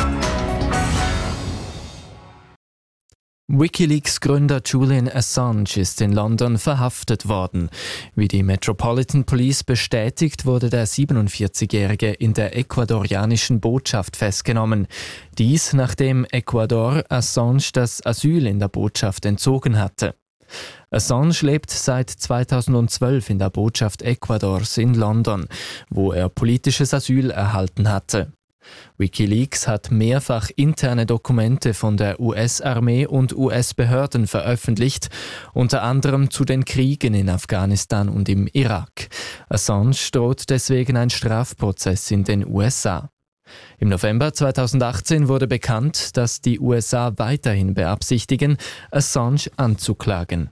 WikiLeaks-Gründer Julian Assange ist in London verhaftet worden. Wie die Metropolitan Police bestätigt, wurde der 47-Jährige in der ecuadorianischen Botschaft festgenommen. Dies, nachdem Ecuador Assange das Asyl in der Botschaft entzogen hatte. Assange lebt seit 2012 in der Botschaft Ecuadors in London, wo er politisches Asyl erhalten hatte. WikiLeaks hat mehrfach interne Dokumente von der US-Armee und US-Behörden veröffentlicht, unter anderem zu den Kriegen in Afghanistan und im Irak. Assange droht deswegen ein Strafprozess in den USA. Im November 2018 wurde bekannt, dass die USA weiterhin beabsichtigen, Assange anzuklagen.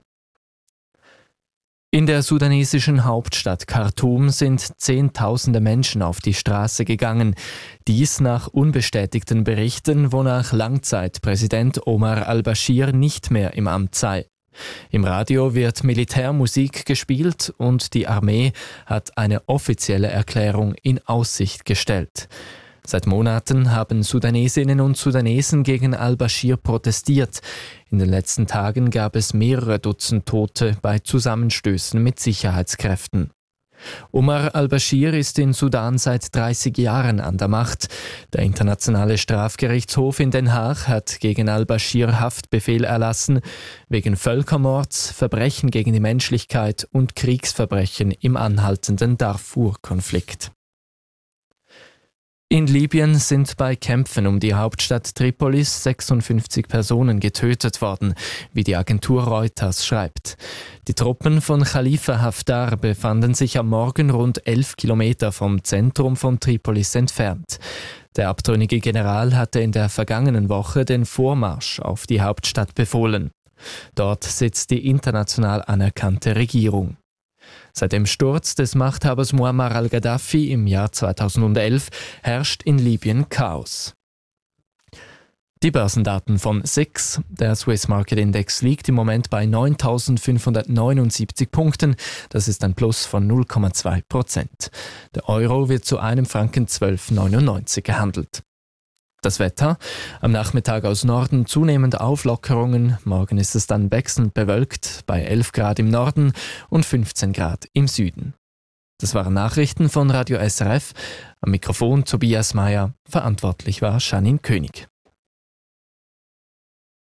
In der sudanesischen Hauptstadt Khartoum sind Zehntausende Menschen auf die Straße gegangen. Dies nach unbestätigten Berichten, wonach Langzeitpräsident Omar al-Bashir nicht mehr im Amt sei. Im Radio wird Militärmusik gespielt und die Armee hat eine offizielle Erklärung in Aussicht gestellt. Seit Monaten haben Sudanesinnen und Sudanesen gegen al-Bashir protestiert. In den letzten Tagen gab es mehrere Dutzend Tote bei Zusammenstößen mit Sicherheitskräften. Omar al-Bashir ist in Sudan seit 30 Jahren an der Macht. Der Internationale Strafgerichtshof in Den Haag hat gegen al-Bashir Haftbefehl erlassen, wegen Völkermords, Verbrechen gegen die Menschlichkeit und Kriegsverbrechen im anhaltenden Darfur-Konflikt. In Libyen sind bei Kämpfen um die Hauptstadt Tripolis 56 Personen getötet worden, wie die Agentur Reuters schreibt. Die Truppen von Khalifa Haftar befanden sich am Morgen rund 11 Kilometer vom Zentrum von Tripolis entfernt. Der abtrünnige General hatte in der vergangenen Woche den Vormarsch auf die Hauptstadt befohlen. Dort sitzt die international anerkannte Regierung. Seit dem Sturz des Machthabers Muammar al-Gaddafi im Jahr 2011 herrscht in Libyen Chaos. Die Börsendaten von SIX. Der Swiss Market Index liegt im Moment bei 9.579 Punkten. Das ist ein Plus von 0,2%. Der Euro wird zu einem Franken 12,99 gehandelt. Das Wetter: am Nachmittag aus Norden zunehmend Auflockerungen. Morgen ist es dann wechselnd bewölkt bei 11 Grad im Norden und 15 Grad im Süden. Das waren Nachrichten von Radio SRF. Am Mikrofon Tobias Meyer. Verantwortlich war Janine König.